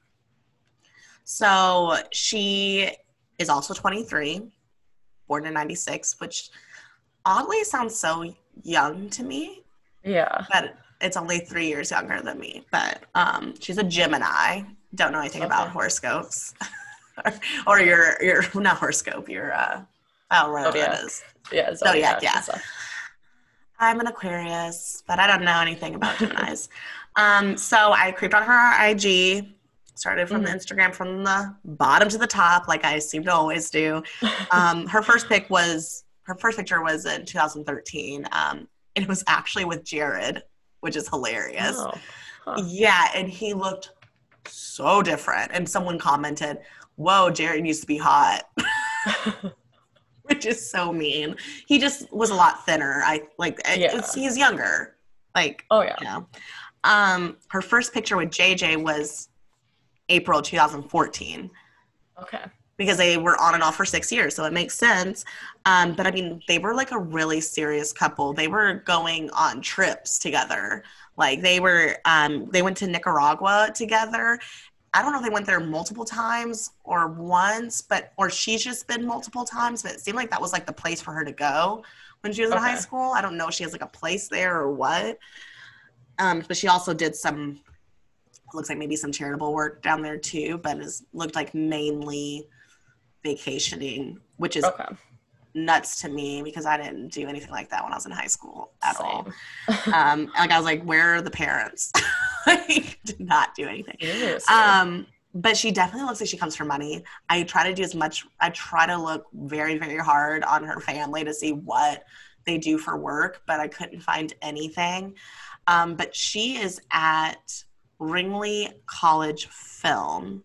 so she is also twenty-three, born in ninety-six, which oddly sounds so young to me, Yeah. but it's only three years younger than me. But um, she's a Gemini. Don't know anything about Okay. horoscopes. or, or your, your, not horoscope, your, uh, I don't know what that Zodiac. is. Yeah, Zodiac, Zodiac and yeah. stuff. I'm an Aquarius, but I don't know anything about Geminis. um, so I creeped on her I G, started from the Hmm. Instagram from the bottom to the top, like I seem to always do. Um, her first pick was her first picture was in two thousand thirteen. Um, and it was actually with Jared, which is hilarious. Oh. Huh. Yeah, and he looked so different. And someone commented, "Whoa, Jared used to be hot." Which is so mean. He just was a lot thinner. I like Yeah. it's, he's younger. Like, Oh yeah. you know. Um, her first picture with J J was April twenty fourteen Okay. because they were on and off for six years, so it makes sense. Um, but I mean, they were like a really serious couple. They were going on trips together. Like they were, um, they went to Nicaragua together. I don't know if they went there multiple times or once, but or she's just been multiple times, but it seemed like that was like the place for her to go when she was in high Okay. school. I don't know if she has like a place there or what. Um, but she also did some, looks like maybe some charitable work down there too, but it looked like mainly vacationing, which is Okay. nuts to me because I didn't do anything like that when I was in high school at all. Same. Um, like I was like, where are the parents? Like, did not do anything. Seriously. Um, but she definitely looks like she comes from money. I try to do as much. I try to look very, very hard on her family to see what they do for work, but I couldn't find anything. Um, but she is at Ringley College Film.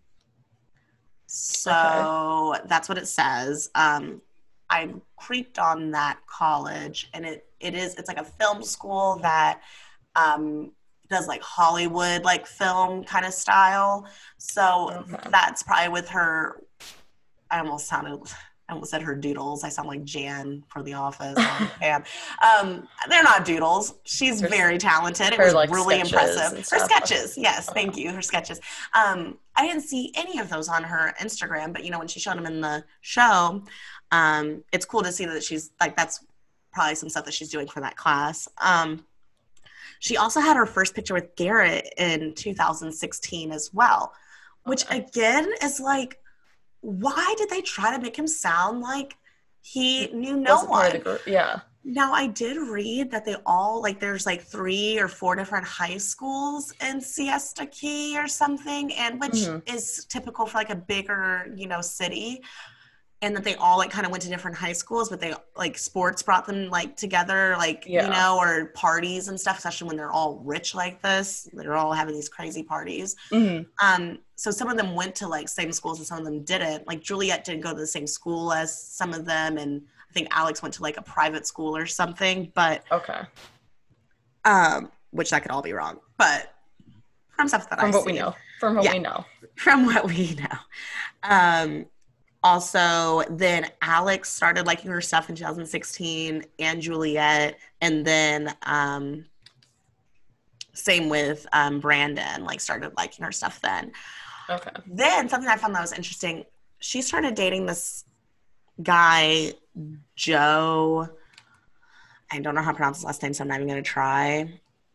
So okay. That's what it says. Um, I creeped on that college, and it it is it's like a film school that um, does like Hollywood like film kind of style. So okay. That's probably with her. I almost sounded. I almost said her doodles. I sound like Jan from The Office. Pam. Um, they're not doodles. She's her, very talented. It was like really impressive. Her sketches, yes, okay. Thank you. Her sketches. Um, I didn't see any of those on her Instagram, but you know when she showed them in the show, um, it's cool to see that she's like that's probably some stuff that she's doing for that class. Um, she also had her first picture with Garrett in two thousand sixteen as well, which okay. again is like. Why did they try to make him sound like he knew no one? Yeah. Now, I did read that they all, like, there's like three or four different high schools in Siesta Key or something, and which mm-hmm. is typical for like a bigger, you know, city. And that they all like kind of went to different high schools, but they like sports brought them like together, like, yeah. you know, or parties and stuff, especially when they're all rich like this. They're all having these crazy parties. Mm-hmm. Um, so some of them went to like same schools and some of them didn't. Like Juliet didn't go to the same school as some of them. And I think Alex went to like a private school or something, but okay. Um, which that could all be wrong, but from stuff that from I what see. we know, from what yeah. we know, from what we know. Um, Also, then Alex started liking her stuff in two thousand sixteen and Juliet. And then um, same with um, Brandon, like started liking her stuff then. Okay. Then something I found that was interesting, she started dating this guy, Joe. I don't know how to pronounce his last name, so I'm not even going to try.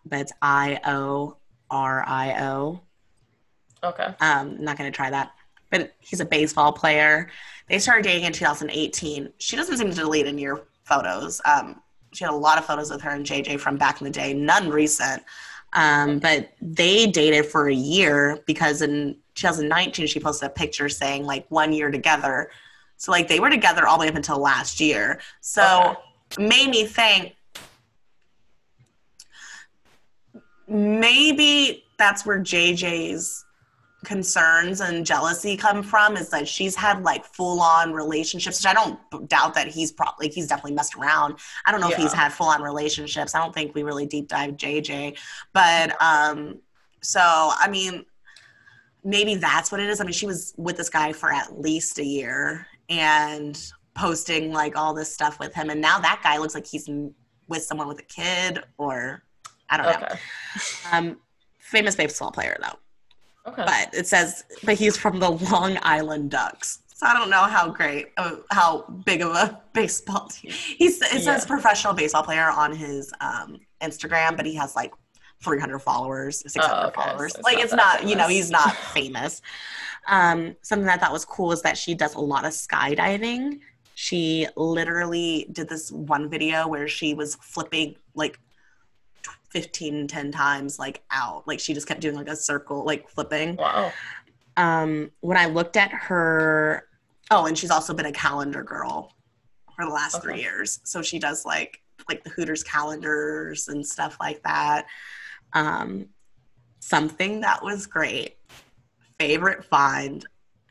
but it's I O R I O. Okay. Um, I'm not going to try that. But he's a baseball player. They started dating in two thousand eighteen. She doesn't seem to delete any of your photos. Um, she had a lot of photos with her and J J from back in the day, none recent. Um, but they dated for a year because in two thousand nineteen, she posted a picture saying, like, one year together. So, like, they were together all the way up until last year. So, okay. Made me think, maybe that's where J J's concerns and jealousy come from, is that she's had like full-on relationships, which I don't doubt that he's probably, he's definitely messed around. I don't know yeah. if he's had full-on relationships. I don't think we really deep dive J J, but um so I mean maybe that's what it is. I mean, she was with this guy for at least a year and posting like all this stuff with him, and now that guy looks like he's with someone with a kid, or I don't know. Okay. Um famous baseball player though. Okay. But it says, but he's from the Long Island Ducks. So I don't know how great, uh, how big of a baseball team. He's, it yeah. says professional baseball player on his um, Instagram, but he has like three hundred followers, six hundred oh, okay. followers. So it's like not it's not, famous. You know, he's not famous. Um, something that I thought was cool is that she does a lot of skydiving. She literally did this one video where she was flipping like fifteen, ten times like out. Like she just kept doing like a circle, like flipping. Wow. Um, when I looked at her, oh, and she's also been a calendar girl for the last okay. three years. So she does like, like the Hooters calendars and stuff like that. Um, something that was great, favorite find,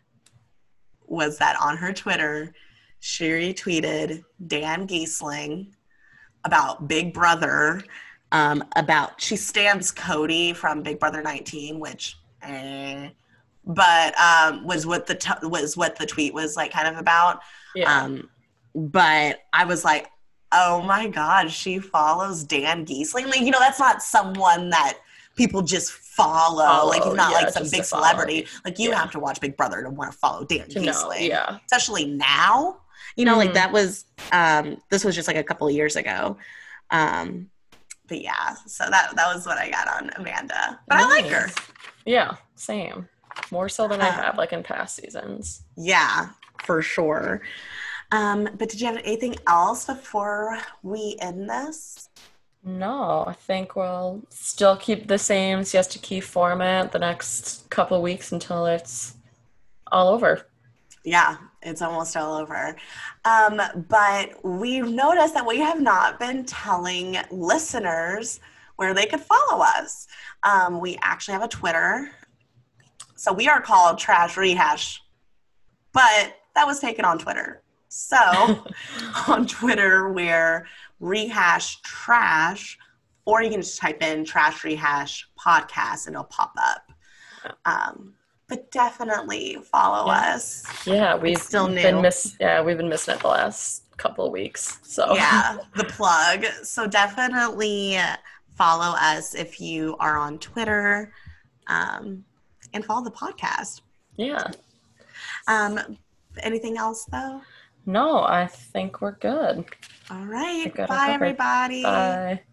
was that on her Twitter, she retweeted Dan Giesling about Big Brother. Um, about she stands Cody from Big Brother nineteen, which, eh, but um, was what the t- was what the tweet was like kind of about. Yeah. Um, but I was like, oh my God, she follows Dan Giesling. Like, you know, that's not someone that people just follow. follow like he's not yeah, like some big celebrity. Like you yeah. have to watch Big Brother to want to follow Dan to Giesling. Know, yeah. Especially now. You know, mm-hmm. like that was um, this was just like a couple of years ago. Um, But yeah, so that that was what I got on Amanda. But nice. I like her. Yeah, same. More so than um, I have, like in past seasons. Yeah, for sure. Um, but did you have anything else before we end this? No, I think we'll still keep the same Siesta Key format the next couple of weeks until it's all over. Yeah, it's almost all over. Um, but we've noticed that we have not been telling listeners where they could follow us. Um, we actually have a Twitter. So we are called Trash Rehash, but that was taken on Twitter. So on Twitter, we're Rehash Trash, or you can just type in Trash Rehash Podcast and it'll pop up. Um, But definitely follow yeah. us. Yeah, we've it's still new. been miss. Yeah, we've been missing it the last couple of weeks. So yeah, the plug. So definitely follow us if you are on Twitter, um, and follow the podcast. Yeah. Um, anything else though? No, I think we're good. All right. Bye, everybody. Bye.